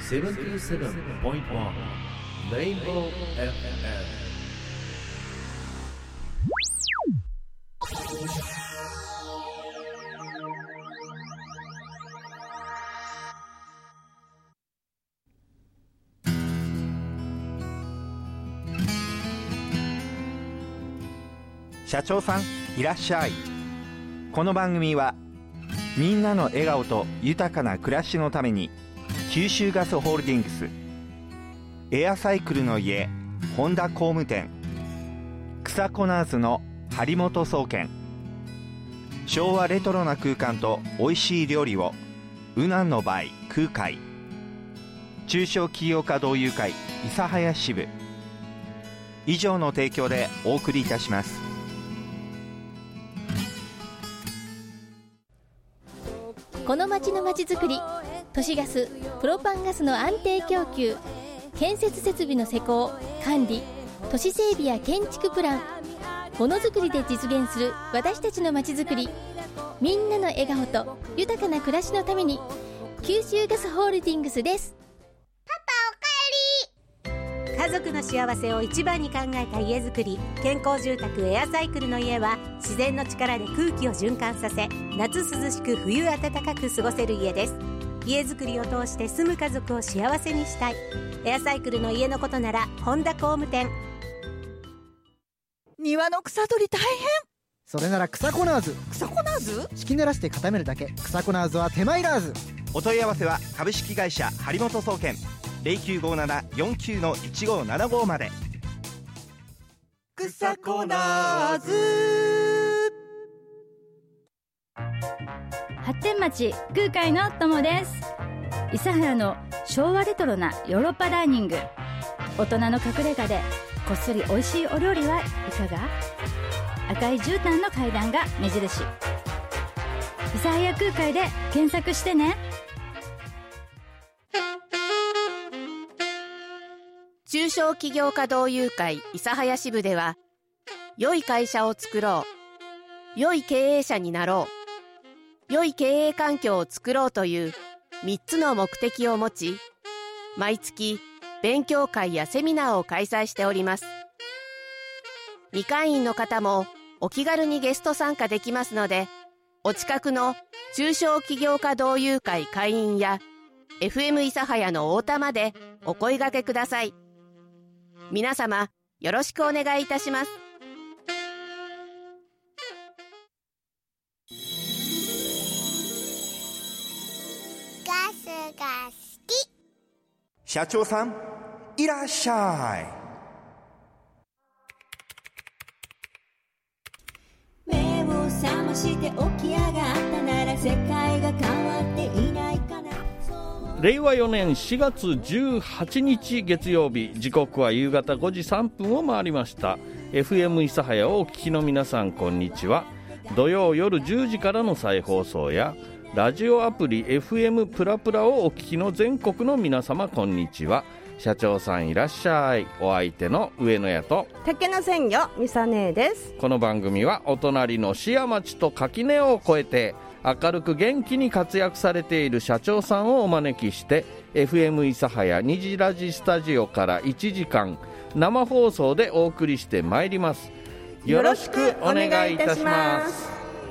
77.1 Rainbow FM。 社長さんいらっしゃい。この番組はみんなの笑顔と豊かな暮らしのために九州ガスホールディングス、エアサイクルの家本田工務店、草コナーズの張本総研、昭和レトロな空間と美味しい料理をうなんのバイ空海、中小企業家同友会諫早支部以上の提供でお送りいたします。 この町のまちづくり、都市ガス、プロパンガスの安定供給、建設設備の施工、管理、都市整備や建築プラン、ものづくりで実現する私たちのまちづくり、みんなの笑顔と豊かな暮らしのために九州ガスホールディングスです。 家族の幸せを一番に考えた家づくり、健康住宅エアサイクルの家は自然の力で空気を循環させ、夏涼しく冬暖かく過ごせる家です。家づくりを通して住む家族を幸せにしたい。エアサイクルの家のことなら本田工務店。 庭の草取り大変。 それなら草コナーズ。 草コナーズ？ 敷き濡らして固めるだけ。草コナーズは手間いらず。 お問い合わせは株式会社張本総研 0957-49-1575 まで。 草コナーズ。 発展町空海の友です。諫早の昭和レトロなヨーロッパダイニング、大人の隠れ家でこっそり美味しいお料理はいかが。赤い絨毯の階段が目印。諫早空海で検索してね。 中小企業家同友会諫早支部では、良い会社を作ろう、良い経営者になろう、良い経営環境を作ろうという3つの目的を持ち、毎月勉強会やセミナーを開催しております。未会員の方もお気軽にゲスト参加できますので、お近くの中小企業家同友会会員や FM 諫早の太田までお声掛けください。皆様よろしくお願いいたします。 ガスが好き。 社長さんいらっしゃい。 目を覚まして起き上がったなら世界が変わっていないかな。 令和4年4月18日月曜日、時刻は夕方5時3分を回りました。 FM 諫早をお聞きの皆さんこんにちは。土曜夜10時からの再放送やラジオアプリ FM プラプラをお聞きの全国の皆様こんにちは。社長さんいらっしゃい。お相手の上野屋と竹の鮮魚みさねえです。 この番組はお隣の市や町と垣根を越えて明るく元気に活躍されている社長さんをお招きして FM 諫早虹ラジスタジオから1時間生放送でお送りしてまいります。よろしくお願いいたします。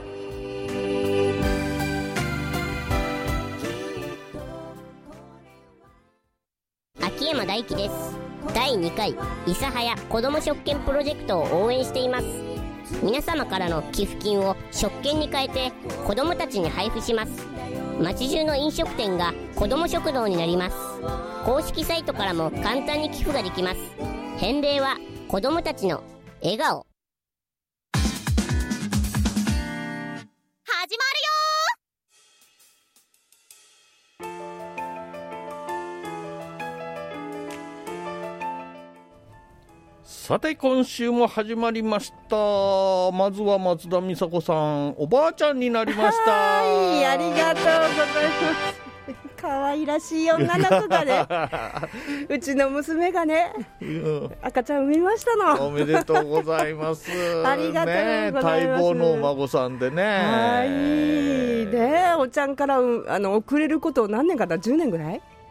秋山大輝です。第2回諫早子ども食券プロジェクトを応援しています。皆様からの寄付金を食券に変えて子どもたちに配布します。町中の飲食店が子ども食堂になります。公式サイトからも簡単に寄付ができます。返礼は子どもたちの笑顔。 始まるよ。 さて今週も始まりました。まずは松田美佐子さん、おばあちゃんになりました。 はい、ありがとうございます可愛らしい女の子がねうちの娘がね、赤ちゃん産みましたの。 おめでとうございますありがとうございます、 待望のお孫さんでね。 はいで、おちゃんから遅れること何年かな、10年ぐらい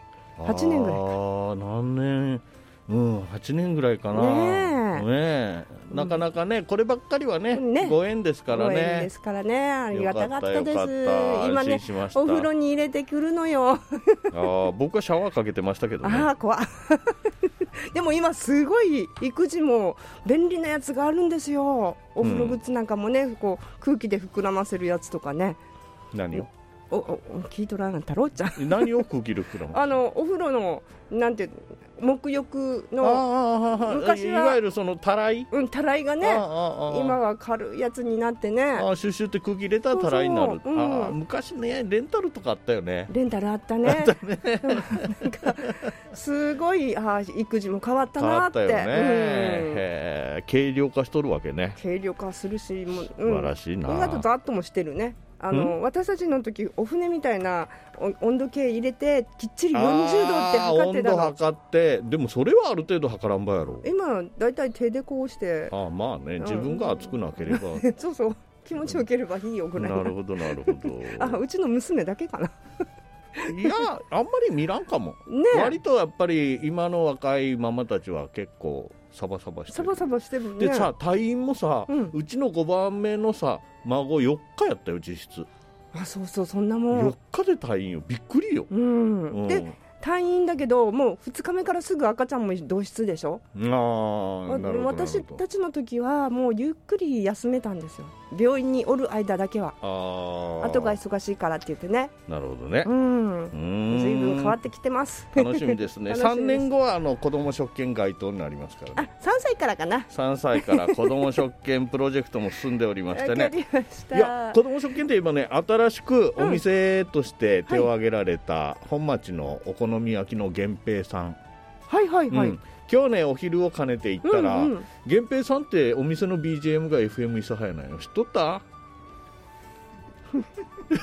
8年ぐらいか。 何年、8年ぐらいかな。ねえ、なかなかね、こればっかりはね、ご縁ですからね。 ご縁ですからね、ありがたかったです。今ね、 安心しました。 お風呂に入れてくるのよ。 僕はシャワーかけてましたけどね。 怖でも今すごい育児も便利なやつがあるんですよ。お風呂グッズなんかもね、こう空気で膨らませるやつとかね。 何を聞いとらん太郎ちゃん。 何を空気で膨らませるお風呂のなんて沐浴の昔はいわゆるそのたらい、 たらいがね、今は軽いやつになってね、 シュッシュって空気入れたらたらいになる。昔ね、レンタルとかあったよね。 レンタルあったね。なんかすごい育児も変わったなって。 変わったよね。軽量化しとるわけね。 軽量化するし、 素晴らしいな。 意外とざっともしてるね。私たちの時お船みたいな温度計入れてきっちり40度って測ってたの。 温度測って、でもそれはある程度測らんばやろ。 今だいたい手でこうして、 まあね、自分が熱くなければそう気持ちよければいいよぐらい。 なるほどなるほど。 うちの娘だけかな。 いや、あんまり見らんかも、割とやっぱり今の若いママたちは結構サバサバしてるね。でさ、退院もさ、うちの5番目のさ孫4日やったよ、実質。 そうそんなもん。 4日で退院よ、びっくりよ。 で退院だけどもう2日目からすぐ赤ちゃんも同室でしょ。私たちの時はもうゆっくり休めたんですよ、病院におる間だけは。後が忙しいからって言ってね。 なるほどね。 随分変わってきてます。 楽しみですね。3年後は子ども食券該当になりますからね。 3歳からかな。 3歳から子ども食券プロジェクトも進んでおりましてね。 いや、 子ども食券って今ね、新しくお店として手を挙げられた本町のお好み焼きの源平さん。今日ね、お昼を兼ねて行ったら、源平さんってお店の BGM が FM 諫早なんよ。知っとった？ 知らんか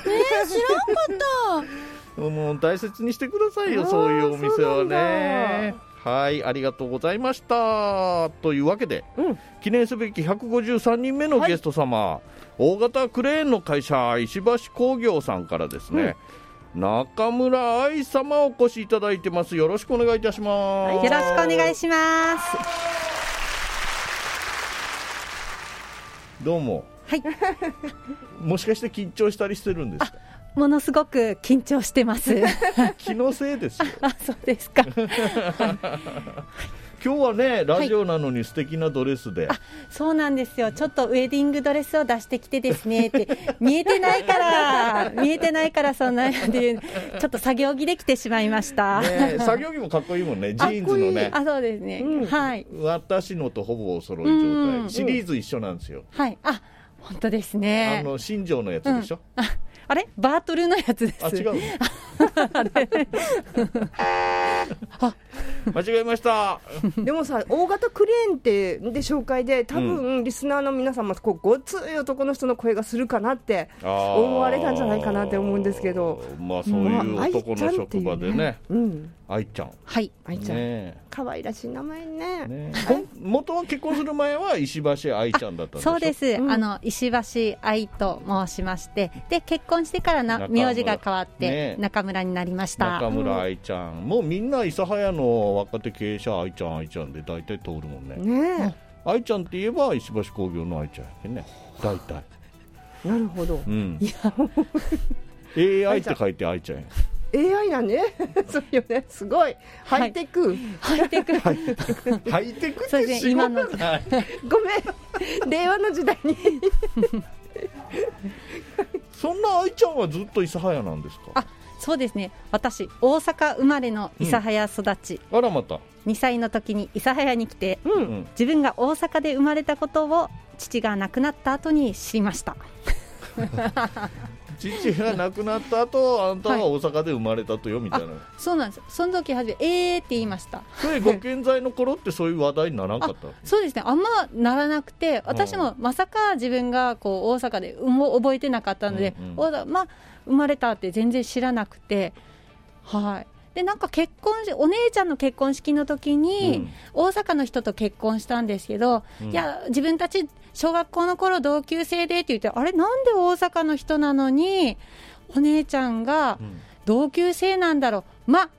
った。 もう大切にしてくださいよ、そういうお店はね。はい、ありがとうございました。というわけで、記念すべき153人目のゲスト様、大型クレーンの会社石橋工業さんからですね、中村愛様お越しいただいてます。よろしくお願いいたします。 よろしくお願いします。 どうも。もしかして緊張したりしてるんですか？ ものすごく緊張してます。 気のせいですよ。 そうですか。 今日はね、ラジオなのに素敵なドレスで。 そうなんですよ。ちょっとウェディングドレスを出してきてですねって見えてないからそんなでちょっと作業着で来てしまいました。 作業着もかっこいいもんね。ジーンズのね。 そうですね。はい。 私のとほぼお揃い状態。シリーズ一緒なんですよ。 はい。本当ですね。 新庄のやつでしょ。 あれバートルのやつです。 違う。間違えました。 でもさ、大型クレーンってで紹介で多分、リスナーの皆さんもごっつい男の人の声がするかなって思われたんじゃないかなって思うんですけど、 そういう男の職場でね、愛ちゃん。 愛ちゃん、可愛らしい名前ね。 元は結婚する前は石橋愛ちゃんだったんでしょ？ そうです。石橋愛と申しまして、で結婚してから名字が変わって中村になりました。 中村愛ちゃん、もうみんな諫早の若手経営者愛ちゃんで大体通るもんね。愛ちゃんって言えば石橋工業の愛ちゃんやけね、大体。 なるほど。 AI って書いて愛ちゃんや。 AI なんね。そうよね。すごいハイテク。 ハイテクって今のごめん、令和の時代に。 そんな愛ちゃんはずっと諫早なんですか？ そうですね。私大阪生まれの諫早育ち。 あらまた。 2歳の時に諫早に来て、自分が大阪で生まれたことを父が亡くなった後に知りました。 父が亡くなった後、あんたは大阪で生まれたとよみたいな。 そうなんです。その時初めって言いました。 それご健在の頃ってそういう話題にならなかった？ そうですね。あんまならなくて、私もまさか自分がこう大阪で覚えてなかったので、生まれたって全然知らなくて、でなんかお姉ちゃんの結婚式の時に、大阪の人と結婚したんですけど、いや自分たち小学校の頃同級生でって言って、あれなんで大阪の人なのにお姉ちゃんが同級生なんだろう、一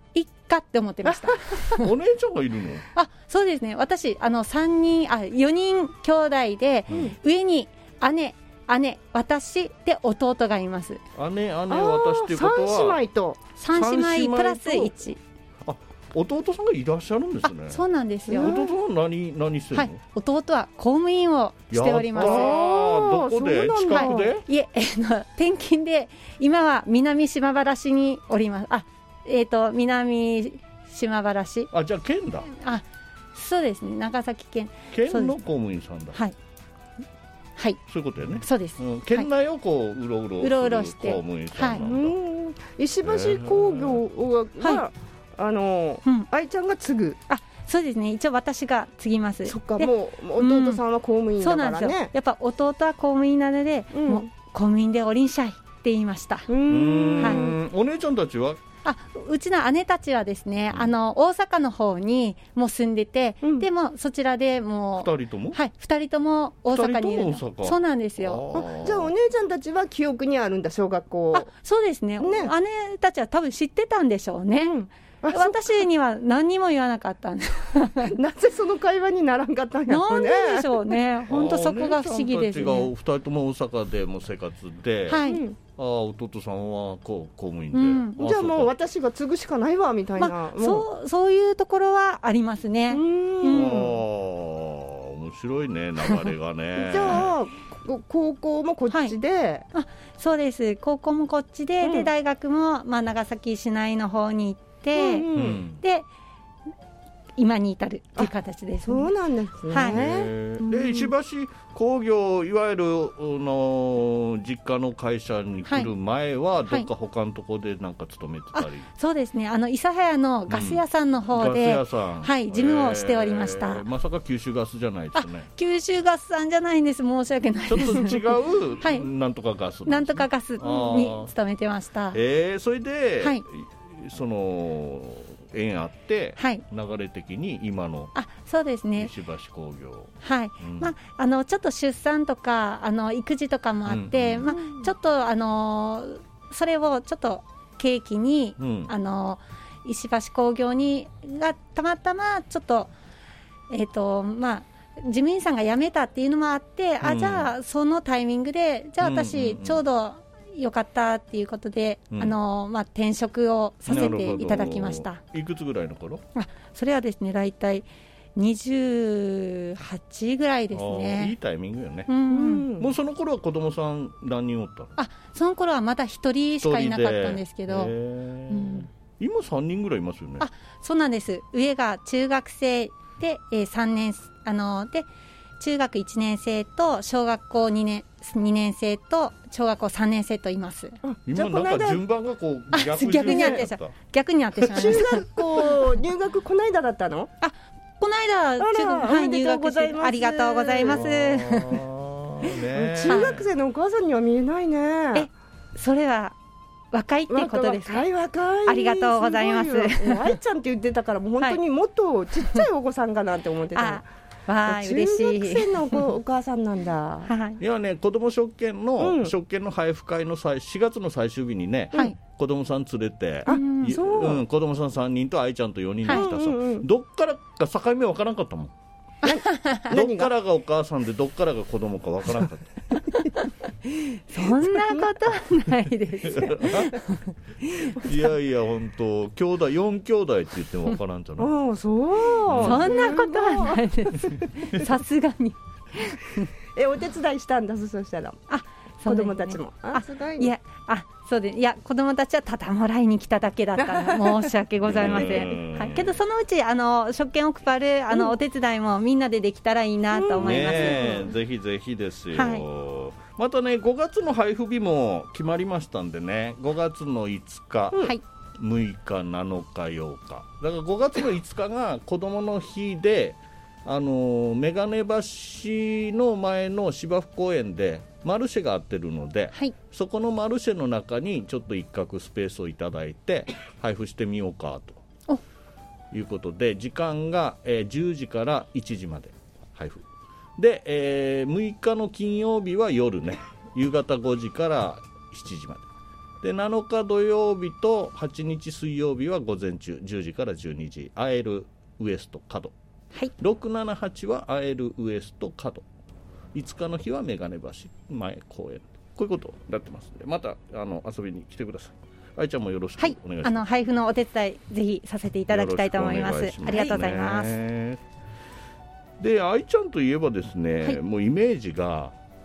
かって思ってましたお姉ちゃんがいるの？ そうですね、私4人兄弟で、上に姉、私で弟がいます。 姉、私っていうことは 3姉妹と 3姉妹プラス1。 弟さんがいらっしゃるんですね。 そうなんですよ。 弟は何してるの？ 弟は公務員をしております。 どこで？近くで？ いえ、転勤で今は南島原市におります。南島原市。 じゃあ県だ。 そうですね、長崎県の公務員さんだ。 はい、 そういうことよね。 そうです。 県内をこううろうろして公務員さんなんだ。 石橋工業は愛ちゃんが継ぐ。 そうですね、一応私が継ぎます。 そっか、もう弟さんは公務員だからね。 そうなんですよ。やっぱ弟は公務員なので、もう公務員でおりんしゃいって言いました。 お姉ちゃんたちは？ うちの姉たちはですね、大阪の方にもう住んでて、でもそちらでもう 2人とも？はい、 2人とも大阪にいる。そうなんですよ。 じゃあお姉ちゃんたちは記憶にあるんだ、小学校。 そうですね、姉たちは多分知ってたんでしょうね。私には何にも言わなかったんですなぜその会話にならんかったんやろうね。 なんででしょうね。本当そこが不思議ですね。 お姉ちゃんたちが2人とも大阪でも生活で、弟さんは公務員で、 じゃあもう私が継ぐしかないわみたいな、 そういうところはありますね。 面白いね、流れがねじゃあ高校もこっちで、 そうです、高校もこっちで、で大学も長崎市内の方に行って、で今に至るっていう形ですね。 そうなんですね。 で石橋工業、いわゆる実家の会社に来る前は、どっか他のところでなんか勤めてたり？ そうですね、諫早のガス屋さんの方で、事務をしておりました。 まさか九州ガスじゃないですね。 九州ガスさんじゃないんです、申し訳ないです。 ちょっと違う、なんとかガス、 なんとかガスに勤めてました。 それで、その縁あって、流れ的に今のそうですね、 石橋工業、 ちょっと出産とか育児とかもあって、ちょっとそれをちょっと契機に、石橋工業がたまたまちょっと事務員さんが辞めたっていうのもあって、じゃあそのタイミングで、じゃあ私ちょうどよかったっていうことで、転職をさせていただきました。 いくつぐらいの頃？ それはですね、だいたい28ぐらいですね。 いいタイミングよね。もうその頃は子供さん何人おったの？ その頃はまだ1人しかいなかったんですけど、 今3人ぐらいいますよね。 そうなんです。上が中学生で、3年で中学1年生と小学校2年生と小学校3年生といます。 今なんか順番がこう逆になってしまいました。 中学校入学この間だったの？ この間入学して、ありがとうございます。中学生のお母さんには見えないね。 それは若いってことですか？ 若い。 ありがとうございます。 愛ちゃんって言ってたから、もう本当にもっとちっちゃいお子さんかなって思ってた。 嬉しい。 中学生のお母さんなんだ。 いやね、子ども食券の配布会の4月の最終日にね、子どもさん連れて、子どもさん3人と愛ちゃんと4人で来たさ、どっからか境目分からんかったもん。どっからがお母さんでどっからが子供かわからなかったそんなことはないですいやいや本当4兄弟って言ってもわからんじゃない。 ああそう、 そんなことはないですさすがにお手伝いしたんだ。そしたら子供たちもすごいね。 いやそうで、いや子供たちはただもらいに来ただけだった申し訳ございません、はい、けどそのうち食券を配るお手伝いもみんなでできたらいいなと思います、 ぜひぜひですよ、 はい、 またね5月の配布日も決まりましたんでね、5月の5日、はい、6日7日8日だから5月の5日が子どもの日で眼鏡橋の前の芝生公園でマルシェがあってるので、はい、そこのマルシェの中にちょっと一角スペースをいただいて配布してみようかということで、時間が、10時から1時まで配布で、6日の金曜日は夜ね、夕方5時から7時までで7日土曜日と8日水曜日は午前中10時から12時アエルウエスト角、 はい、 678はアエルウエスト角、5日の日はメガネ橋前公園、こういうことになってますので、また遊びに来てください。愛ちゃんもよろしくお願いします。 はい、配布のお手伝いぜひさせていただきたいと思います。ありがとうございます。 で愛ちゃんといえばですね、はい、もうイメージが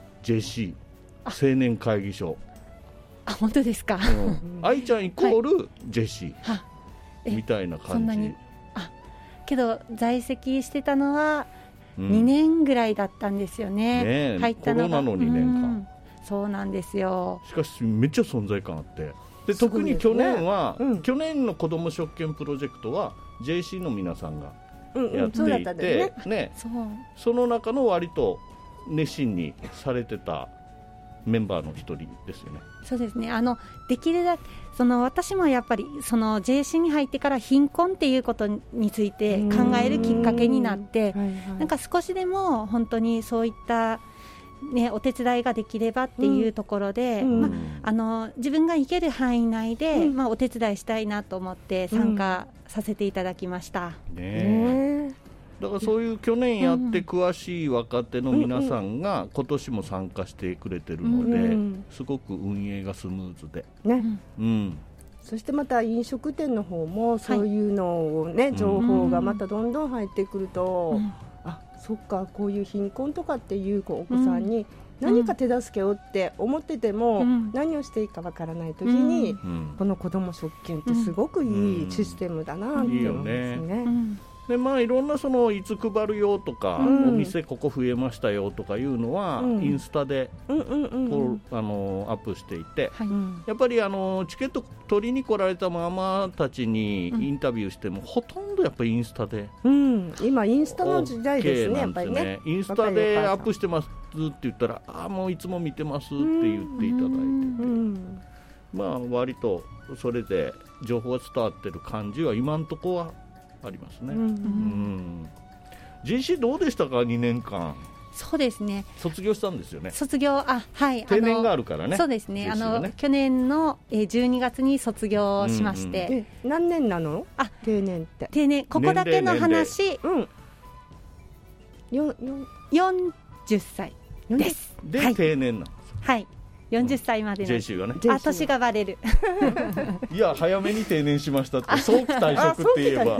JC 青年会議所、 本当ですか。 愛ちゃんイコール JC、はい、みたいな感じ。そんなにけど在籍してたのは2年ぐらいだったんですよね、入ったのがコロナの2年間、 そうなんですよ。 しかしめっちゃ存在感あって、で特に去年は、去年の子ども食券プロジェクトは JC の皆さんがやっていて、その中の割と熱心にされてたメンバーの一人ですよね。 そうですね、できるだけ私もやっぱりJC に入ってから貧困っていうことについて考えるきっかけになって、なんか少しでも本当にそういったお手伝いができればっていうところで、自分が行ける範囲内で、お手伝いしたいなと思って参加させていただきました。 だからそういう去年やって詳しい若手の皆さんが今年も参加してくれてるので、すごく運営がスムーズで、 そしてまた飲食店の方もそういうのをね、情報がまたどんどん入ってくると、そっか、こういう貧困とかっていうお子さんに何か手助けをって思ってても、何をしていいかわからないときに、この子ども食券ってすごくいいシステムだなって思いますね。 でいろんないつ配るよとか、お店ここ増えましたよとかいうのは、インスタでアップしていて、やっぱりチケット取りに来られたママたちにインタビューしても、ほとんどやっぱりインスタで、 今インスタの時代ですね、やっぱりね。 インスタでアップしてますって言ったら、もういつも見てますって言っていただいてて、割とそれで情報が伝わってる感じは今のところはありますね。GC どうでしたか、2年間。 そうですね、 卒業したんですよね。 卒業、はい、 定年があるからね。 そうですね、去年の12月に卒業しまして。 何年なの？定年って。 定年、ここだけの話、40歳です。 で、定年なんです。 はい、40歳までの JC がね、 年がバレるいや早めに定年しましたって、早期退職って言えば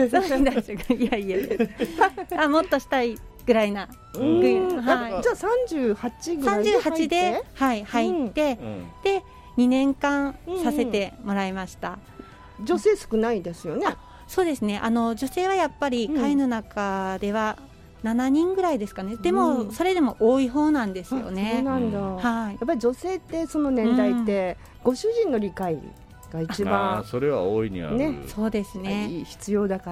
いやもっとしたいぐらいな、 じゃあ38ぐらいで 38で、入って、で2年間させてもらいました。 女性少ないですよね。 そうですね、女性はやっぱり会の中では7人ぐらいですかね。でも、それでも多い方なんですよね。 そうなんだ、やっぱり女性ってその年代って、ご主人の理解が一番、 それは大いにある、 そうですね、 必要だから、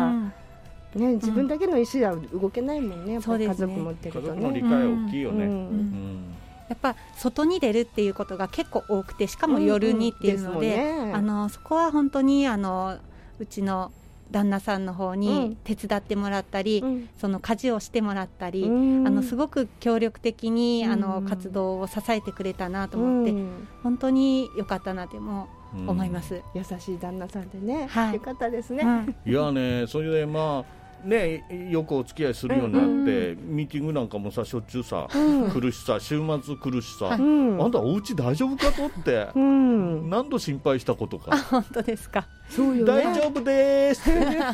自分だけの意思では動けないもんね、やっぱり家族持ってるとね。 家族の理解は大きいよね。 やっぱ外に出るっていうことが結構多くて、しかも夜にっていうので、そこは本当にうちの旦那さんの方に手伝ってもらったり、その家事をしてもらったり、すごく協力的に活動を支えてくれたなと思って、本当に良かったなとも思います。 優しい旦那さんでね、良かったですね。 いやね、それでよくお付き合いするようになって、ミーティングなんかもさ、しょっちゅうさ、来るしさ、週末来るしさ、あんたお家大丈夫かとって、何度心配したことか。 本当ですか。 そうよね、 大丈夫です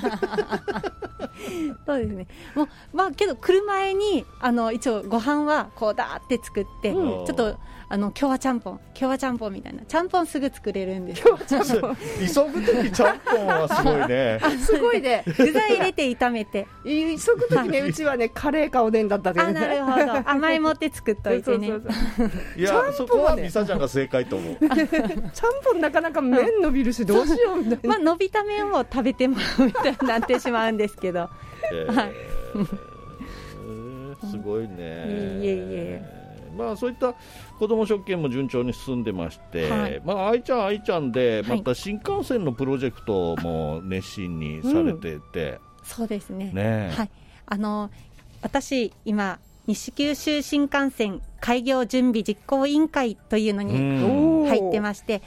そうですね。もうけど来る前に一応ご飯はこうだって作って、ちょっと今日はちゃんぽんみたいな、ちゃんぽんすぐ作れるんですよ。 急ぐときちゃんぽんはすごいね。 すごいね。 具材入れて炒めて。 急ぐときね、うちはね、カレーかおでんだったけどね。 なるほど。甘いもって作っといてね。 いや、そこはミサちゃんが正解と思う。 ちゃんぽんなかなか麺伸びるし、どうしようみたいな。 伸びた麺を食べてもらうみたいになってしまうんですけど。 すごいね。 いえ。 そういった子ども食券も順調に進んでまして、愛ちゃんでまた新幹線のプロジェクトも熱心にされてて、 そうですね。はい、私今西九州新幹線開業準備実行委員会というのに入ってまして、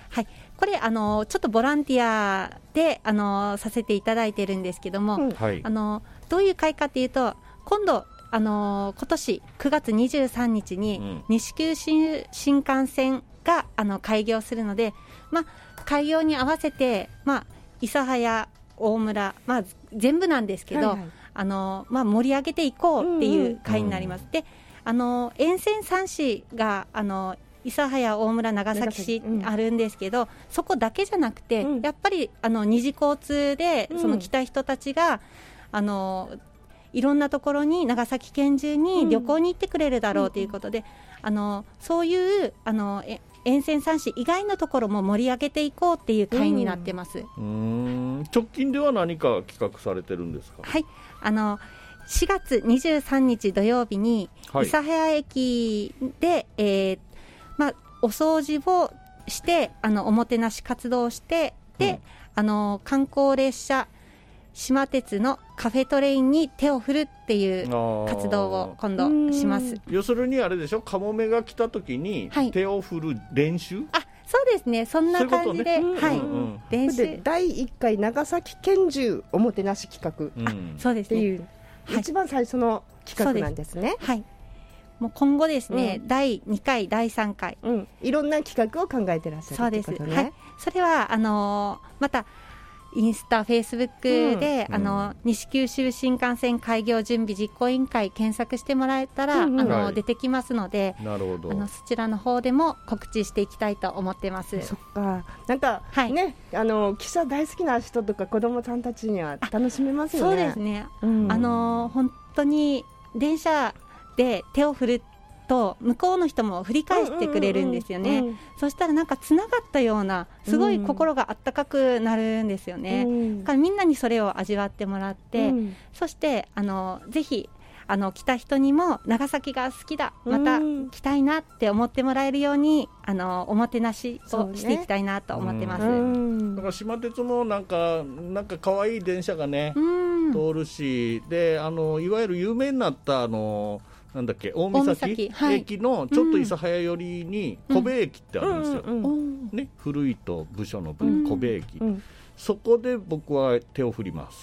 はい、これちょっとボランティアでさせていただいてるんですけども、 はい、 どういう会かというと、今度今年9月23日に西九州新幹線が開業するので、開業に合わせて、諫早、大村、全部なんですけど、盛り上げていこうっていう会になります。で沿線3市が諫早、大村、長崎市あるんですけど、そこだけじゃなくて、やっぱり二次交通でその来た人たちが、いろんなところに長崎県中に旅行に行ってくれるだろうということで、そういう沿線3市以外のところも盛り上げていこうっていう会になってます。 直近では何か企画されてるんですか？ はい、4月23日土曜日に諫早駅で、お掃除をしておもてなし活動をして、で、観光列車島鉄のカフェトレインに手を振るっていう活動を今度します。 要するにあれでしょ、カモメが来た時に手を振る練習、 そうですね、そんな感じで、練習で第1回長崎県中おもてなし企画、 そうですね、 っていう一番最初の企画なんですね。 はい、もう今後ですね、第2回第3回、 いろんな企画を考えてらっしゃるということね。 はい、それはまたインスタ、フェイスブックで、西九州新幹線開業準備実行委員会検索してもらえたら、出てきますので、 なるほど、 そちらの方でも告知していきたいと思ってます。 そっか、なんか、ね、汽車大好きな人とか子どもさんたちには楽しめますよね。 そうですね、本当に電車で手を振ると向こうの人も振り返してくれるんですよね。そしたらなんかつながったような、すごい心があったかくなるんですよね。だからみんなにそれを味わってもらって、そしてぜひ来た人にも長崎が好きだ、また来たいなって思ってもらえるようにおもてなしをしていきたいなと思ってます。 だから島鉄もなんか可愛い電車がね、通るし、でいわゆる有名になったなんだっけ、大岬駅のちょっと諫早寄りに小部駅ってあるんですよ、ね、古いと部署の部、小部駅、そこで僕は手を振ります。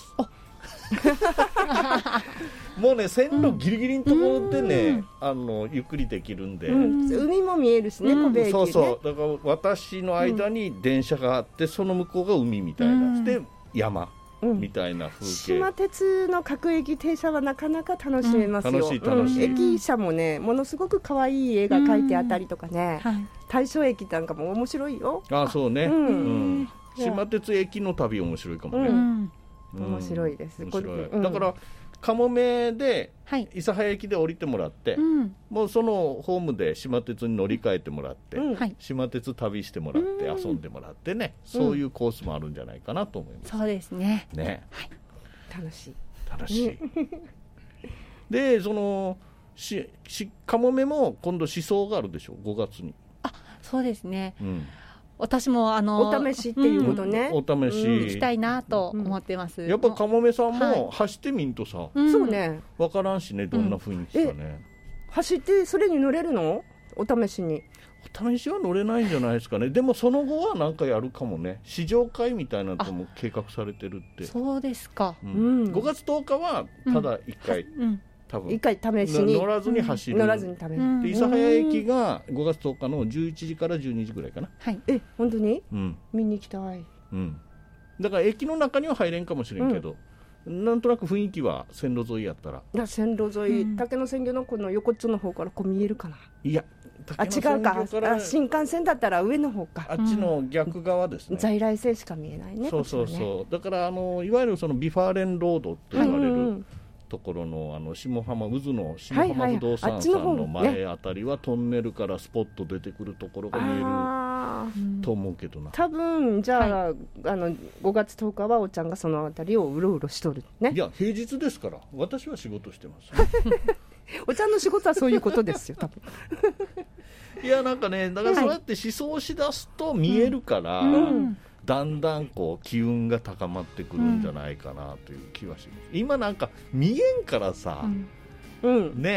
もうね、線路ギリギリのところでね、ゆっくりできるんで、 海も見えるしね、小部駅ね。 そうそう、だから私の間に電車があって、その向こうが海みたいな、で山みたいな風景。 島鉄の各駅停車はなかなか楽しめますよ。 楽しい、 駅舎もね、ものすごく可愛い絵が描いてあったりとかね、大正駅なんかも面白いよ。 そうね、島鉄駅の旅面白いかもね。 面白いです。 だからかもめで諫早駅で降りてもらって、もうそのホームで島鉄に乗り換えてもらって、島鉄旅してもらって遊んでもらってね、そういうコースもあるんじゃないかなと思います。 そうですね。 楽しい。で、そのかもめも今度思想があるでしょ、5月に。 そうですね。私もお試しっていうことね、 お試し行きたいなと思ってます。 やっぱかもめさんも走ってみんとさ、 そうね、 分からんしね、どんな雰囲気かね。 走ってそれに乗れるの？お試しに。 お試しは乗れないんじゃないですかね。でもその後はなんかやるかもね。試乗会みたいなのも計画されてるって。 そうですか。 5月10日はただ1回、多分 1回試しに乗らずに走る、 乗らずに試る。 諫早駅が5月10日の11時から12時ぐらいかな。 本当に？見に行きたい。 だから駅の中には入れんかもしれんけど、なんとなく雰囲気は線路沿いやったら。 線路沿い、竹の線魚のこの横っちょの方からこう見えるかな。 いや、 違うか。新幹線だったら上の方か。 あっちの逆側ですね。 在来線しか見えないね。 そう。だからいわゆるそのビファーレンロードと言われるところの下浜渦の下浜不動産さんの前あたりはトンネルからスポット出てくるところが見えると思うけどな。 多分じゃあ5月10日はおちゃんがそのあたりをうろうろしとるね。 いや、平日ですから。私は仕事してます、 おちゃんの仕事はそういうことですよ、多分。 いや、なんかね、だからそうやって思想しだすと見えるから、だんだんこう機運が高まってくるんじゃないかなという気はします。今なんか見えんからさ、ね、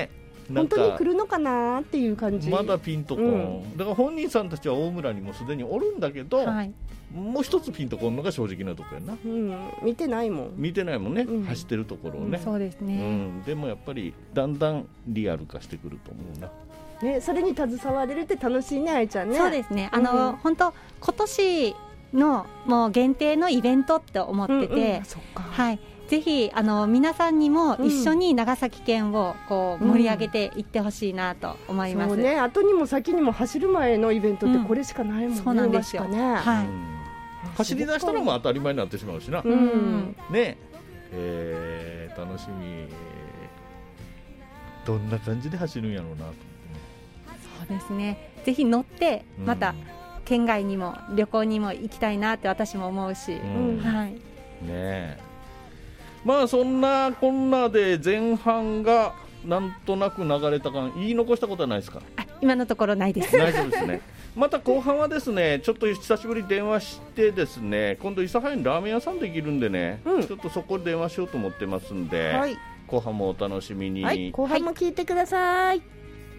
本当に来るのかなっていう感じ。 まだピンとこん、だから本人さんたちは大村にもすでにおるんだけど、もう一つピンとこんのが正直なとこやな、 見てないもんね、 走ってるところをね、 そうですね、 でもやっぱりだんだんリアル化してくると思うな。 ね、それに携われるって楽しいね、あいちゃんね。 そうですね、本当今年のもう限定のイベントって思ってて、はい、ぜひ皆さんにも一緒に長崎県をこう盛り上げていってほしいなと思います。 そうね、後にも先にも走る前のイベントってこれしかないもんね。 そうなんですよ、はい、 走り出したらもう当たり前になってしまうしな、ね、楽しみ。どんな感じで走るんやろうなと思ってね。 そうですね、ぜひ乗ってまた県外にも旅行にも行きたいなって私も思うし、はいね。まあそんなこんなで前半がなんとなく流れたか、言い残したことはないですか？ 今のところないです。 大丈夫ですね。また後半はですね、ちょっと久しぶりに電話してですね、今度諫早にラーメン屋さんできるんでね、ちょっとそこで電話しようと思ってますんで、後半もお楽しみに。 はい、後半も聞いてください。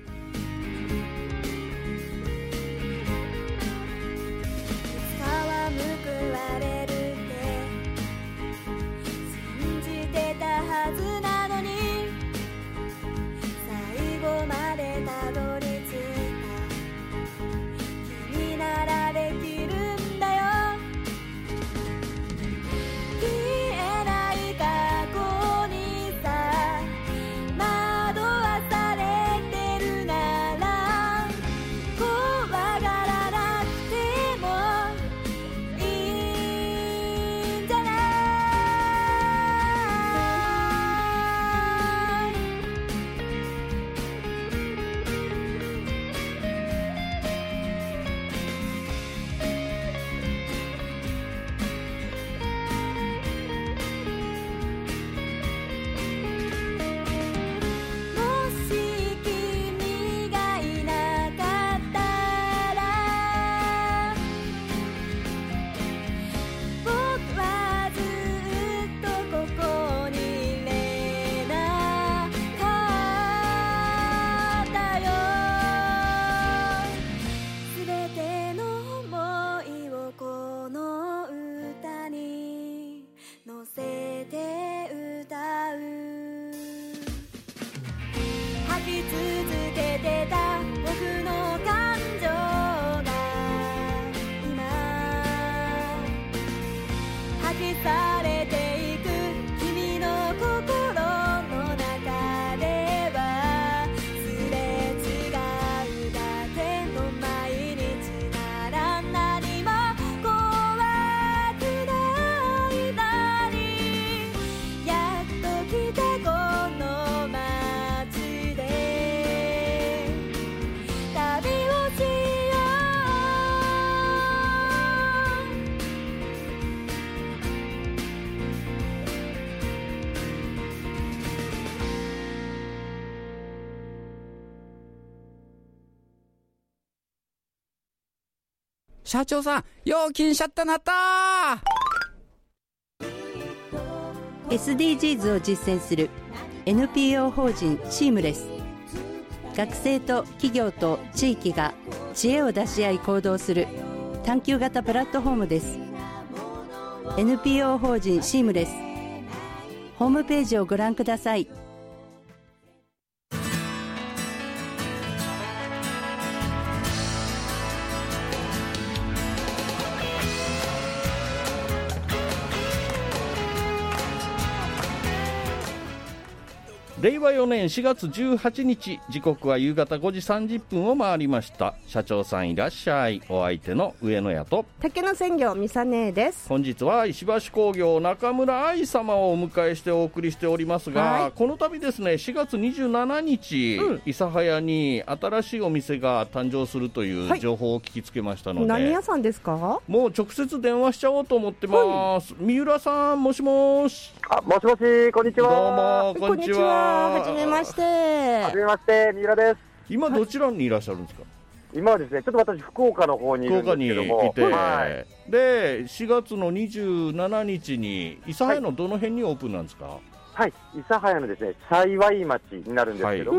社長さん、料金しちゃったなったー。 SDGs を実践する NPO 法人シームレス。学生と企業と地域が知恵を出し合い行動する探究型プラットフォームです。 NPO 法人シームレス、ホームページをご覧ください。 令和4年4月18日、時刻は夕方5時30分を回りました。社長さんいらっしゃい。お相手の上野屋と竹野鮮魚みさねです。 本日は石橋工業中村愛様をお迎えしてお送りしておりますが、この度ですね、4月27日、諫早に新しいお店が誕生するという情報を聞きつけましたので、 何屋さんですか？ もう直接電話しちゃおうと思ってます。三浦さん、もしもし。 もしもし、こんにちは。 どうも、こんにちは。 はじめまして。 はじめまして、三浦です。 今どちらにいらっしゃるんですか？ 今はですね、ちょっと私福岡の方にいるんですけども、 福岡にいて、で4月の27日に諫早のどの辺にオープンなんですか？ はい、諫早のですね、幸町になるんですけども、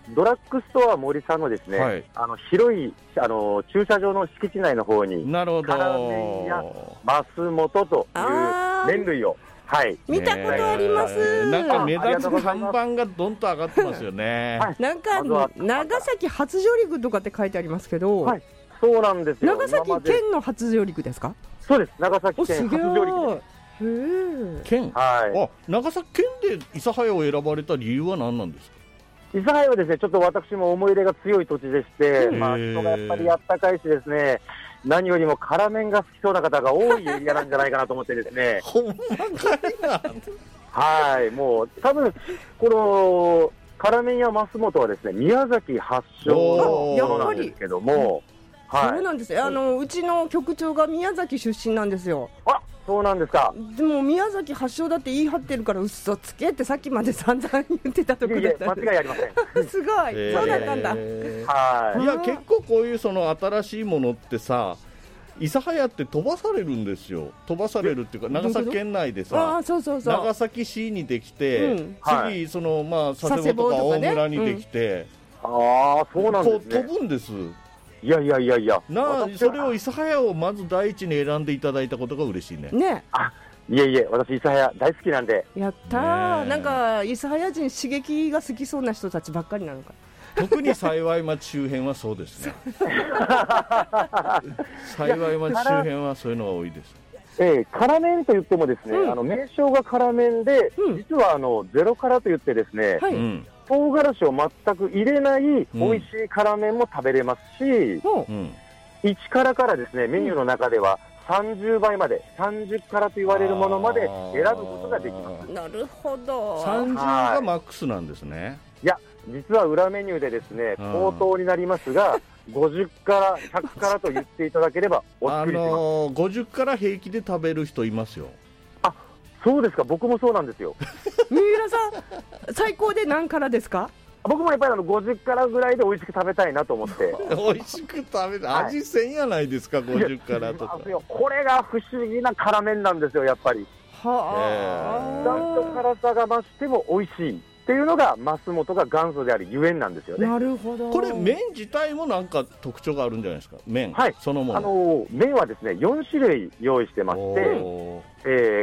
ドラッグストア森さんのですね、 はい、 広い駐車場の敷地内の方に、 なるほど、 辛麺やマスモトという麺類を、はい、 見たことあります。 なんか目立つ看板がどんと上がってますよね。 はい、 なんか長崎初上陸とかって書いてありますけど、 はい、そうなんですよ。 長崎県の初上陸ですか？ そうです、長崎県初上陸です。 県、はい、長崎県で諫早を選ばれた理由は何なんですか？ 諫早はですね、ちょっと私も思い入れが強い土地でして、人がやっぱりあったかいしですね、何よりも辛麺が好きそうな方が多いエリアなんじゃないかなと思ってですねほんまかいなはい、もう多分この辛麺やマスモトはですね、宮崎発祥のものなんですけども、 はい、そうなんですよ。うちの局長が宮崎出身なんですよ。 あ、そうなんですか。 でも宮崎発祥だって言い張ってるから嘘つけってさっきまで散々言ってたところだった。 間違いありませんすごい、そうだったんだ。 はい。 いや結構こういうその新しいものってさ、諫早って飛ばされるんですよ。飛ばされるっていうか、長崎県内でさ、長崎市にできて、次その佐世保とか大村にできて、 ああ、そうなんですね。 飛ぶんです。 いやそれを諫早をまず第一に選んでいただいたことが嬉しいね。 ね。 いえ、私諫早大好きなんで。 やったー。なんか諫早人刺激が好きそうな人たちばっかりなのか。 特に幸町周辺はそうですね幸町周辺はそういうのが多いです。 辛麺といってもですね、名称が辛麺で、実はゼロ辛といってですね、唐辛子を全く入れない美味しい辛麺も食べれますし、1辛からですね、メニューの中では30倍まで30辛と言われるものまで選ぶことができます。 なるほど。 30がマックスなんですね。 いや、実は裏メニューでですね、口頭になりますが、50から100からと言っていただければお作りします。 50から平気で食べる人いますよ。 あ、そうですか。僕もそうなんですよ。 三浦さん、最高で何からですか？ 僕もやっぱり50からぐらいで美味しく食べたいなと思って美味しく食べた、味せんやないですか、50からとか。 これが不思議な辛麺なんですよ、やっぱり。 はあ、だんと辛さが増しても美味しいっていうのがマスモトが元祖でありゆえんなんですよね。 なるほど。 これ麺自体もなんか特徴があるんじゃないですか？麺、はい、そのもの麺はですね4種類用意してまして、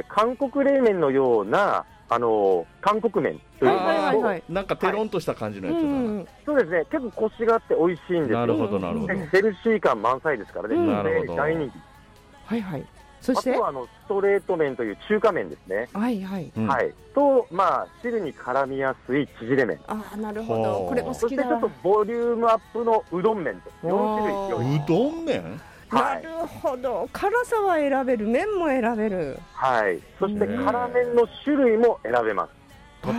韓国冷麺のような韓国麺というなんかテロンとした感じのやつだな、 そうですね、結構コシがあって美味しいんですよ。 なるほどなるほど。 ヘルシー感満載ですからね、大人気。 はいはい。そしてあとはストレート麺という中華麺ですね。 はいはい、 はい。と汁に絡みやすい縮れ麺。 あ、なるほど。これも好きだ。 そしてちょっとボリュームアップのうどん麺と4種類用意。 うどん麺？ なるほど。辛さは選べる、麺も選べる。 はい。そして辛麺の種類も選べます。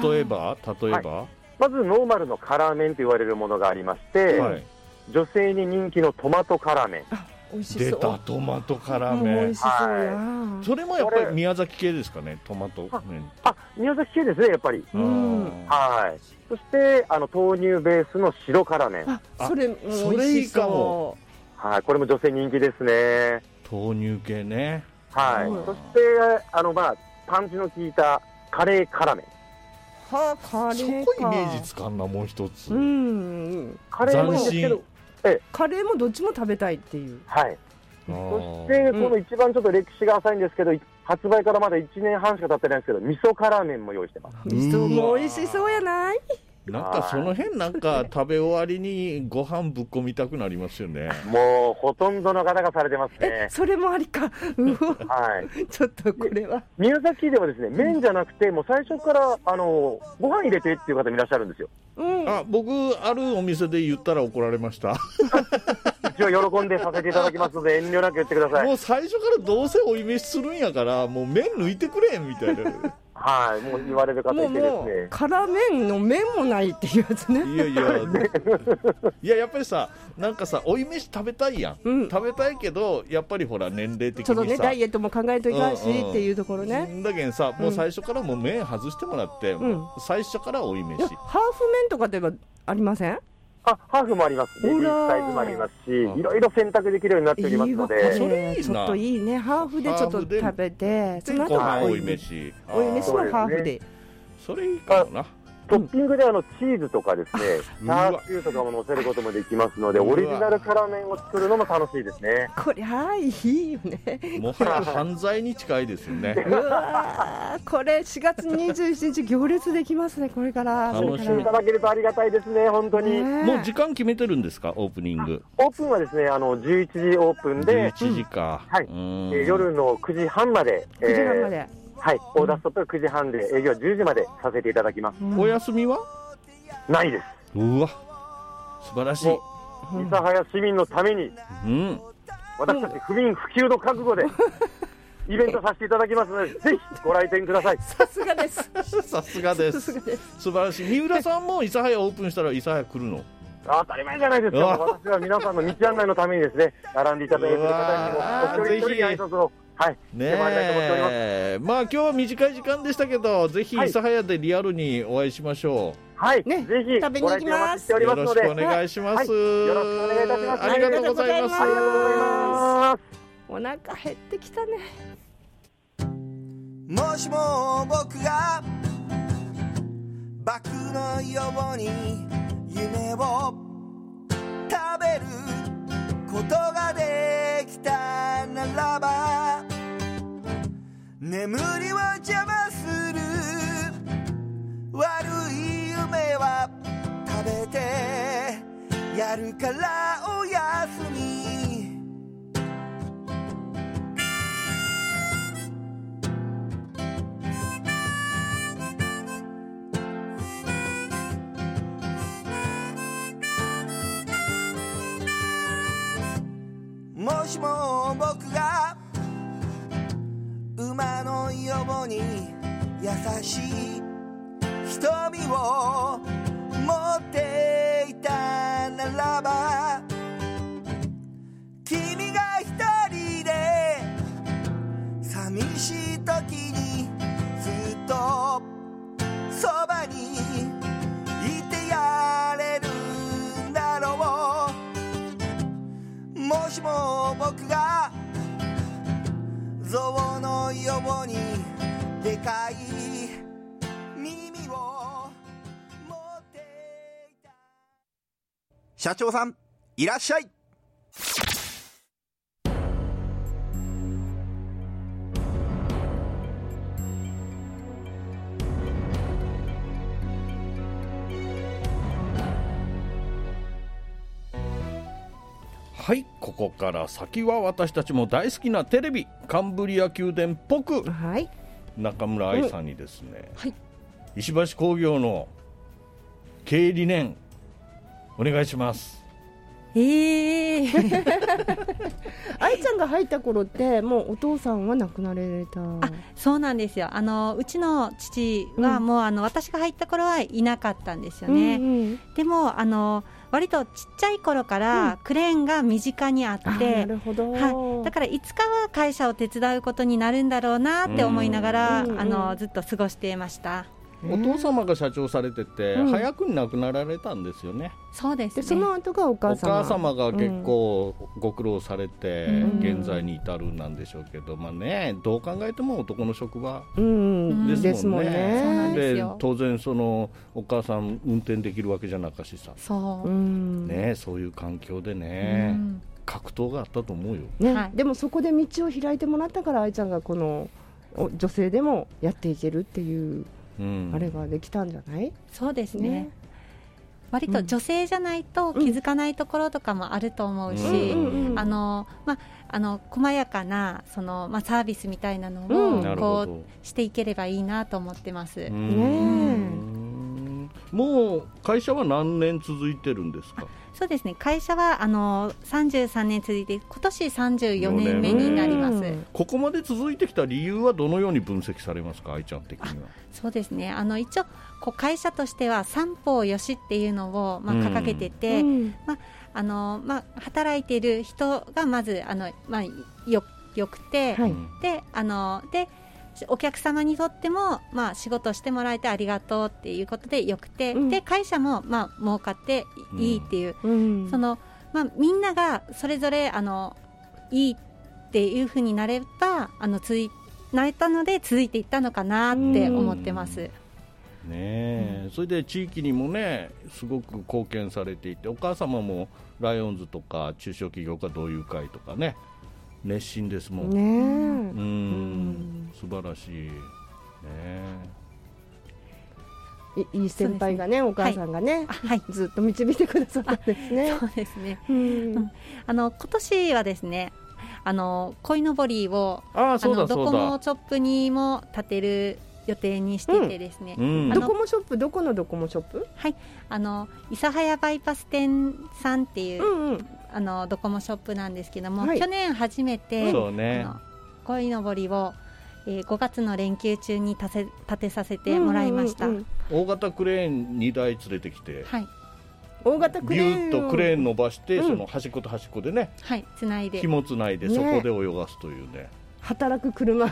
例えば、 まずノーマルの辛麺と言われるものがありまして、女性に人気のトマト辛麺。 美味しそう。 出た、トマト辛麺。 美味しそうや。 それもやっぱり宮崎系ですかね、トマト麺。 宮崎系ですね、やっぱり。はい。そして豆乳ベースの白辛麺。 それいいかも。 はい、これも女性人気ですね。 豆乳系ね。 はい。そしてパンチの効いたカレー辛麺。 はあ、カレーか。 そこイメージつかんな、もう一つ。 カレーもいいんですけど、 カレーもどっちも食べたいっていう。 はい。そしてこの一番ちょっと歴史が浅いんですけど、発売からまだ1年半しか経ってないんですけど、味噌辛麺も用意してます。 味噌も美味しそうやない？ なんかその辺なんか食べ終わりにご飯ぶっ込みたくなりますよね。 もうほとんどの方がされてますね。 それもありか。 はい。 ちょっとこれは宮崎ではですね、麺じゃなくてもう最初からご飯入れてっていう方もいらっしゃるんですよ。 僕あるお店で言ったら怒られました。 一応喜んでさせていただきますので遠慮なく言ってください。 もう最初からどうせ追い飯するんやからもう麺抜いてくれみたいな。 はい、もう言われる方いてですね。 辛麺の麺もないっていうやつね。 いややっぱりさ、なんかさ、追い飯食べたいやん、食べたいけどやっぱりほら年齢的にさ、 ちょっとねダイエットも考えといかんしっていうところね。 だけどさ、もう最初からもう麺外してもらって、最初から追い飯。 ハーフ麺とかではありません？ ハーフもあります。レディースサイズもありますし、いろいろ選択できるようになっておりますので、 それいいな。 ちょっといいね。ハーフでちょっと食べて、 その後追い飯。 追い飯もハーフで。 それいいかもな。 トッピングでチーズとかですね、チャーシューとかも乗せることもできますので、オリジナル辛麺を作るのも楽しいですね。 これいいよね。 もはや犯罪に近いですよね。 うわこれ4月27日行列できますね。これから楽しみいただけるとありがたいですね。本当に。 もう時間決めてるんですか、オープニング。 オープンはですね、11時オープンで、 11時か、 はい、夜の9時半まで、 9時半まで、 はい、オーダーストップは9時半で営業は10時までさせていただきます。 お休みはないです。 うわ、素晴らしい。 諫早市民のために、私たち不眠不休の覚悟でイベントさせていただきますので、ぜひご来店ください。 さすがです。 さすがです。素晴らしい。三浦さんも諫早オープンしたら諫早来るの？ 当たり前じゃないですか。私は皆さんの道案内のためにですね、並んでいただいている方にもお一人一人挨拶をねえ、まあ今日は短い時間でしたけど、ぜひ諫早でリアルにお会いしましょう。 はい、ぜひ食べに行きます。 よろしくお願いします。 よろしくお願いいたします。 ありがとうございます。 ありがとうございます。 お腹減ってきたね。 もしも僕がバクのように夢を食べることができたならば、眠りを邪魔する悪い夢は食べてやるからおやすみ。もしも僕が馬のように優しい瞳を持っていたならば、君が一人で寂しい時にずっとそばにいてやれるんだろう。もしも僕が象のようにでかい耳を持っていた。 社長さんいらっしゃい。 はい、ここから先は私たちも大好きなテレビカンブリア宮殿っぽく、中村愛さんにですね、石橋工業の経営理念お願いします。 愛ちゃんが入った頃ってもうお父さんは亡くなられた。 そうなんですよ。うちの父はもう、私が入った頃はいなかったんですよね、でも割とちっちゃい頃からクレーンが身近にあって、なるほど、だからいつかは会社を手伝うことになるんだろうなって思いながら、ずっと過ごしていました。 お父様が社長されてて、早くに亡くなられたんですよね。 そうですね。 でその後がお母様が結構ご苦労されて、現在に至るなんでしょうけど、どう考えても男の職場ですもんね。 そうなんですよ。 当然そのお母さん運転できるわけじゃなかしさ、そういう環境でね、格闘があったと思うよ、 でもそこで道を開いてもらったから愛ちゃんがこの女性でもやっていけるっていうあれができたんじゃない？ そうですね。割と女性じゃないと気づかないところとかもあると思うし、細やかなその、サービスみたいなのもこうしていければいいなと思ってます。 もう会社は何年続いてるんですか？ そうですね、会社は33年続いて、今年34年目になります。 ここまで続いてきた理由はどのように分析されますか、愛ちゃん的には。 そうですね、一応会社としては三方よしっていうのを掲げてて、働いている人がまずよくて、でお客様にとっても、仕事してもらえてありがとうっていうことでよくて、で会社も儲かっていいっていう、そのみんながそれぞれいいっていう風になればなれたので続いていったのかなって思ってます。 それで地域にもねすごく貢献されていて、お母様もライオンズとか中小企業家同友会とかね熱心ですもんね。素晴らしいね。 いい先輩がね、お母さんがね、ずっと導いてくださったんですね。 そうですね。今年はですね、鯉のぼりをドコモショップにも建てる予定にしててですね、 ドコモショップ、どこのドコモショップ？ はい、諫早バイパス店さんっていう、ドコモショップなんですけども、去年初めて鯉のぼりを5月の連休中に建てさせてもらいました。 大型クレーン2台連れてきて、 大型クレーンギュッとクレーン伸ばして、その端っこと端っこでね、 つないで紐つないで、そこで泳がすというね。 働く車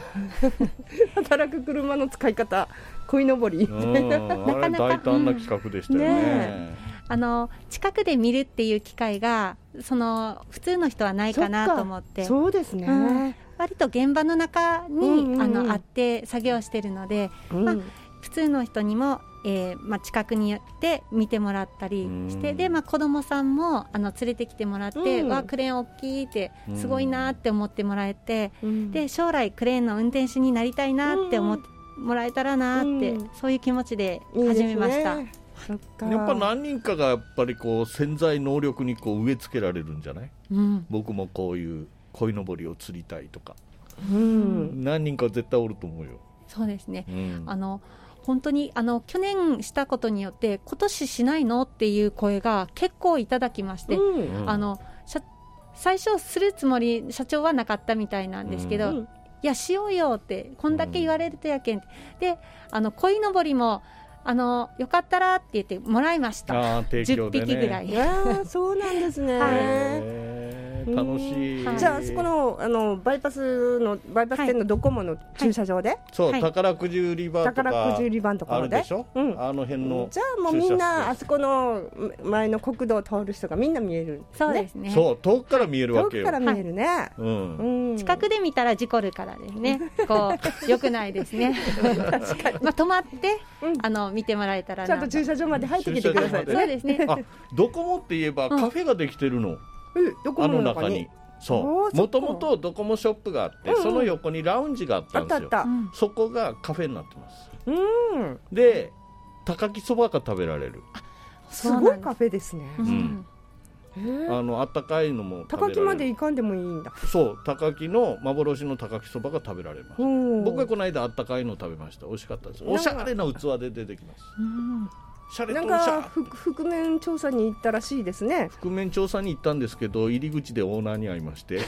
の使い方、鯉のぼり、 あれ大胆な企画でしたよね。 近くで見るっていう機会が普通の人はないかなと思って。 そうですね、 割と現場の中にあって作業してるので、普通の人にも近くに寄って見てもらったりして、で子供さんも連れてきてもらって、わクレーン大きいってすごいなって思ってもらえて、で将来クレーンの運転手になりたいなって思ってもらえたらなって、そういう気持ちで始めました。 やっぱ何人かがやっぱりこう潜在能力にこう植え付けられるんじゃない？僕もこういう鯉のぼりを釣りたいとか、何人か絶対おると思うよ。 そうですね、本当に去年したことによって今年しないのっていう声が結構いただきまして、最初するつもり社長はなかったみたいなんですけど、いやしようよってこんだけ言われるとやけん、で鯉のぼりもよかったらって言ってもらいました。10匹ぐらい。 そうなんですね。 楽しい。 じゃあそこのバイパス店のドコモの駐車場で、 そう宝くじ売り場とかあるでしょ。あの辺の。 じゃあもうみんなあそこの前の国道を通る人がみんな見える。 そうですね。 そう遠くから見えるわけよ。 遠くから見えるね。 近くで見たら事故るからですね。こう良くないですね。止まって見てもらえたらちゃんと駐車場まで入ってきてください。 そうですね。 ドコモって言えばカフェができてるの。あの中に。そう。もともとドコモショップがあって、その横にラウンジがあったんですよ。そこがカフェになってます。で、高木そばが食べられる。 すごいカフェですね。 あったかいのも食べられる。 高木まで行かんでもいいんだ。 そう、高木の幻の高木そばが食べられます。僕はこの間あったかいの食べました。美味しかったです。おしゃれな器で出てきます。 なんか覆面調査に行ったらしいですね。 覆面調査に行ったんですけど、入り口でオーナーに会いまして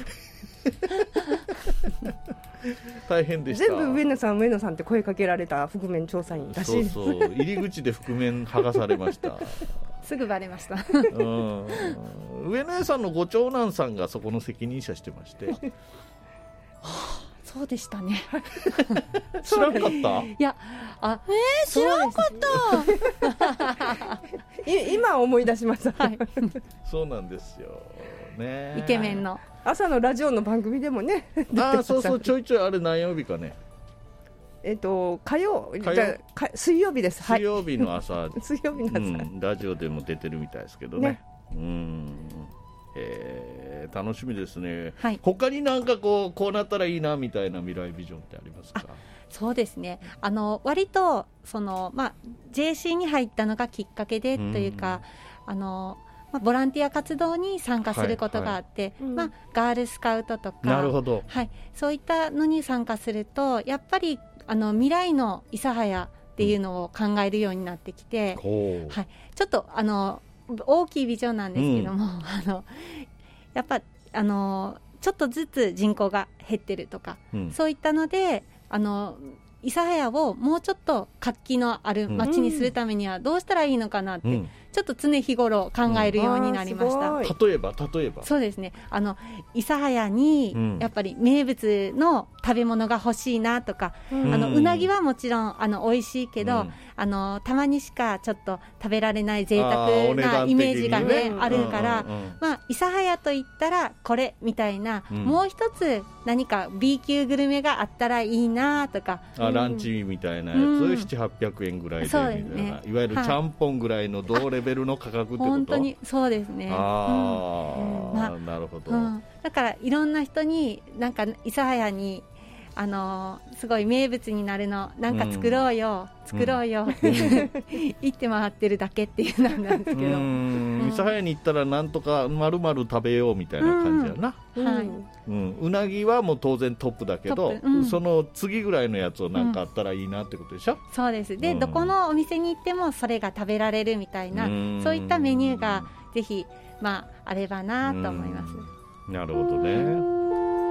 大変でした。 全部上野さんって声かけられた覆面調査員らしいです。 そう入り口で覆面剥がされましたすぐバレました上野屋さんのご長男さんがそこの責任者してましてそうでしたね知らなかった？ いや知らなかった今思い出しました、 そうなんですよね。 イケメンの朝のラジオの番組でもねそうちょいちょいあれ何曜日かね、 水曜日です。 水曜日の朝水曜日の朝、 ラジオでも出てるみたいですけどね。楽しみですね。他になんかこうなったらいいなみたいな未来ビジョンってありますか？ そうですね。割とJC に入ったのがきっかけでというか、ボランティア活動に参加することがあって、ガールスカウトとか、 なるほど、 そういったのに参加するとやっぱり未来の諫早っていうのを考えるようになってきて、ちょっと大きいビジョンなんですけども、やっぱちょっとずつ人口が減ってるとか、そういったので諫早をもうちょっと活気のある街にするためにはどうしたらいいのかなって、ちょっと常日頃考えるようになりました。 例えばそうですね。諫早にやっぱり名物の食べ物が欲しいなとか、うなぎはもちろん美味しいけど、たまにしかちょっと食べられない贅沢なイメージがねあるから、諫早といったらこれみたいな、もう一つ何か B 級グルメがあったらいいなとか、 ランチみたいなやつ、700-800円ぐらいでみたいな、いわゆるちゃんぽんぐらいの同レベルの価格ってこと。 本当にそうですね。 なるほど。 だからいろんな人になんか諫早にすごい名物になるのなんか作ろうよ、作ろうよって言って回ってるだけっていうなんですけど、 諫早に行ったらなんとか丸々食べようみたいな感じやな。うなぎはもう当然トップだけど、その次ぐらいのやつをなんかあったらいいなってことでしょ。 そうです。で、どこのお店に行ってもそれが食べられるみたいな、そういったメニューがぜひあればなと思います。 なるほどね。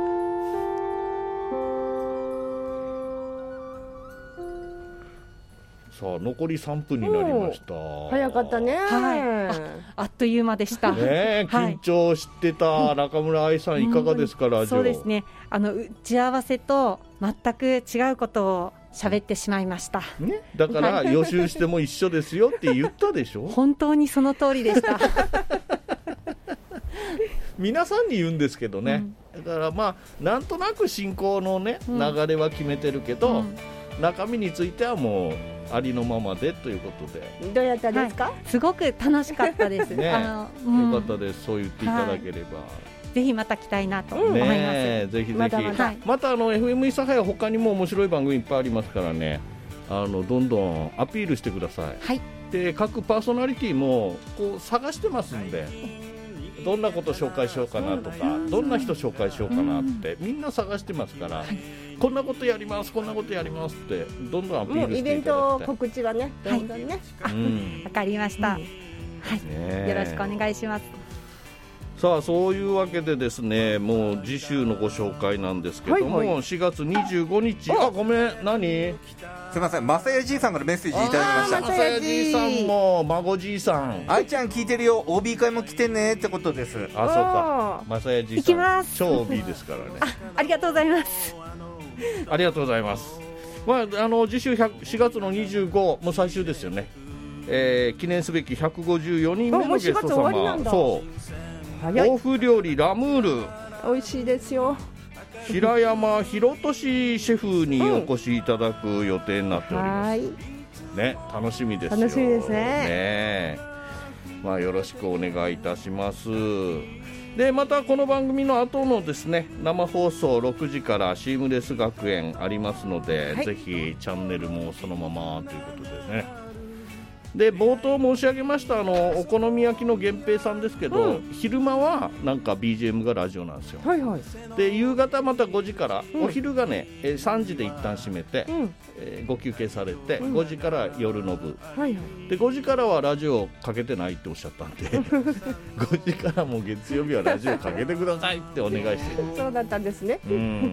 さあ残り3分になりました。 早かったね。 あっという間でした。 緊張してた中村愛さん、いかがですか、ラジオ。 そうですね、打ち合わせと全く違うことを喋ってしまいました、 だから予習しても一緒ですよって言ったでしょ。 本当にその通りでした皆さんに言うんですけどね、だからなんとなく進行のね、流れは決めてるけど、中身についてはもうありのままでということで。 どうやったですか？ すごく楽しかったです。 よかったです。そう言っていただければ、 ぜひまた来たいなと思います。 ぜひぜひまたFM 諫早他にも面白い番組いっぱいありますからね、どんどんアピールしてください。で、各パーソナリティもこう探してますんで、どんなこと紹介しようかなとか、どんな人紹介しようかなってみんな探してますから、こんなことやります、こんなことやりますってどんどんアピールしていただきたい。イベント告知はね、どんどんね。 わかりました。よろしくお願いします。 さあ、そういうわけでですね、もう次週のご紹介なんですけども、4月25日、ごめん、何？ すみません、まさやじいさんからメッセージいただきました。 まさやじいさんも孫じいさん、 愛ちゃん聞いてるよ、 OB 会も来てねってことです。 そうか、まさやじいさん行きます。 超 OB ですからね。 ありがとうございます。 ありがとうございます。次週4月の25もう最終ですよね。記念すべき154人目のゲスト様、豆腐料理ラムール、 美味しいですよ。 平山博俊シェフにお越しいただく予定になっております。ね、楽しみですよ。 楽しみですね。 よろしくお願いいたします。で、またこの番組の後のですね、生放送6時からシームレス学園ありますので、ぜひチャンネルもそのままということでね。で、冒頭申し上げましたお好み焼きの源平さんですけど、昼間はなんか BGM がラジオなんですよ。で、夕方また5時から、お昼がね3時で一旦閉めて、ご休憩されて、5時から夜の部、で5時からはラジオかけてないっておっしゃったんで5時からもう月曜日はラジオかけてくださいってお願いしてる。 そうだったんですね。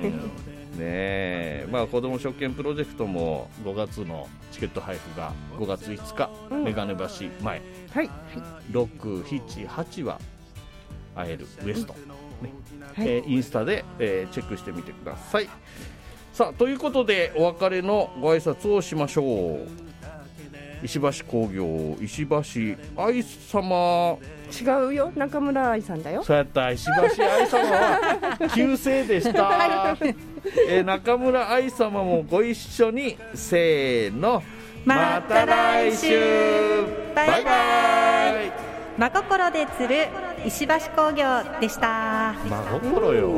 子ども食券プロジェクトも5月のチケット配布が5月5日、メガネ橋前、6、7、8は会えるウエスト、インスタで、チェックしてみてください。さあ、ということでお別れのご挨拶をしましょう。石橋工業、石橋愛様。 違うよ、中村愛さんだよ。 そうやった、石橋愛様は旧姓でした中村愛様もご一緒に、せーの、また来週、バイバイ。 真心で釣る石橋工業でした。 真心よ。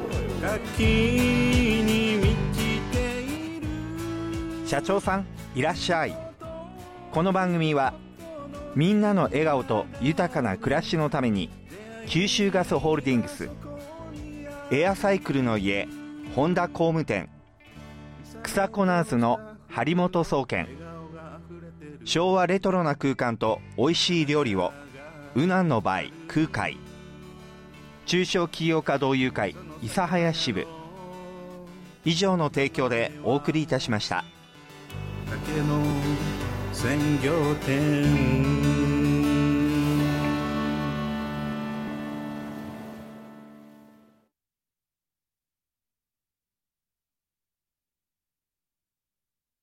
社長さん、いらっしゃい。この番組はみんなの笑顔と豊かな暮らしのために、九州ガスホールディングス、エアサイクルの家本田工務店、草コナーズの張本総研、昭和レトロな空間と美味しい料理を右南のバイ空海、中小企業家同友会諫早支部、以上の提供でお送りいたしました。 酒の鮮魚店